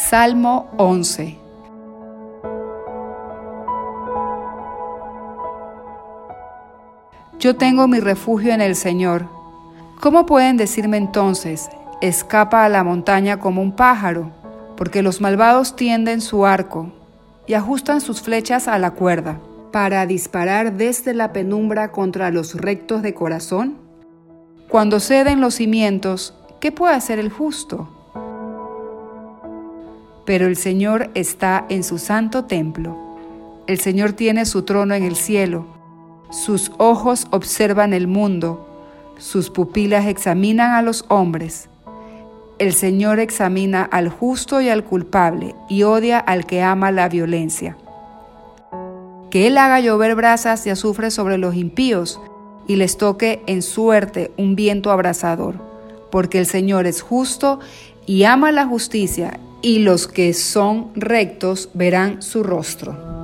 Salmo 11. Yo tengo mi refugio en el Señor. ¿Cómo pueden decirme entonces, escapa a la montaña como un pájaro? Porque los malvados tienden su arco y ajustan sus flechas a la cuerda, para disparar desde la penumbra contra los rectos de corazón. Cuando ceden los cimientos, ¿qué puede hacer el justo? Pero el Señor está en su santo templo. El Señor tiene su trono en el cielo. Sus ojos observan el mundo. Sus pupilas examinan a los hombres. El Señor examina al justo y al culpable y odia al que ama la violencia. Que Él haga llover brasas y azufre sobre los impíos y les toque en suerte un viento abrasador, porque el Señor es justo y ama la justicia, y los que son rectos verán su rostro.